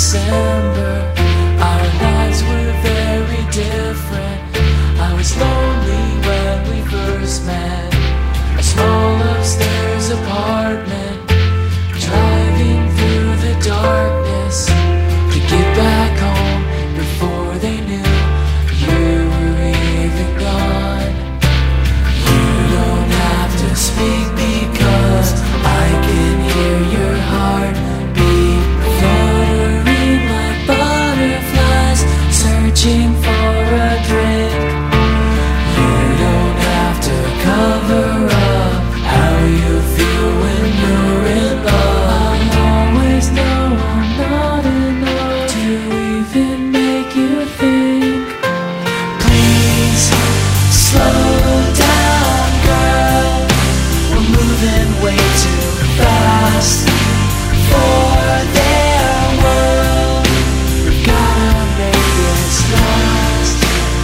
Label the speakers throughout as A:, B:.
A: December. Our lives were very different. I was lonely when we first met. A small upstairs apartment, driving through the darkness to get back home before they knew you were even gone. You don't have to speak because I can hear your heart beat, fluttering like butterflies searching for a drink. You don't have to cover up how you feel when you're in love. I always know I'm not enough to even make you think. Please slow down, girl. We're moving way too fast for their world. We've gotta make this last.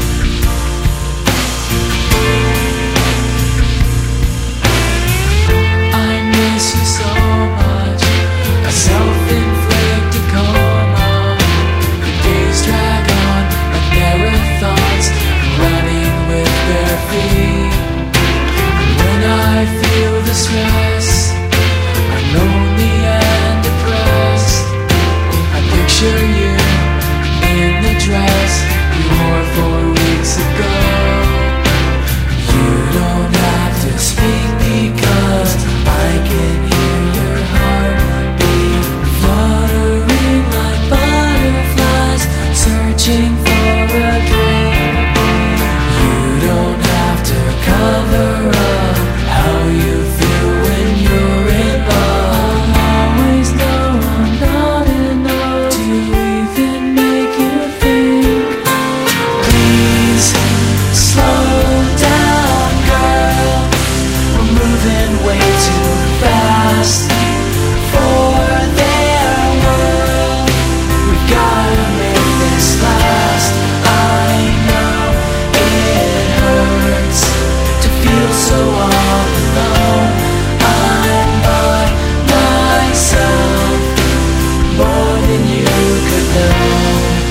A: I miss you so much, a self-inflicted coma. The days drag on and there are thoughts running with bare feet. When I feel the stress, I'm lonely and depressed. I picture you in the dress you wore 4 weeks ago. You don't have to speak because I can hear your heart beat, fluttering like butterflies searching for a drink. You don't have to cover up how you feel when you're in love. I always know I'm not enough to even make you think. Please slow down, girl. We're moving way too fast for their world. We gotta make this last. I know it hurts to feel so all alone. I'm by myself more than you could know.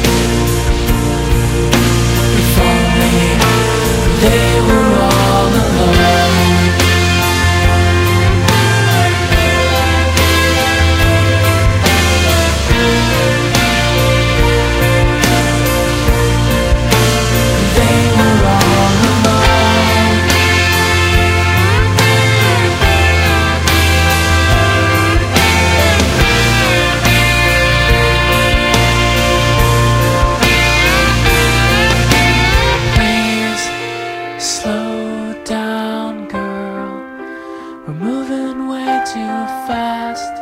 A: If only they were all alone. They were all alone. Please slow down, girl. We're moving way too fast.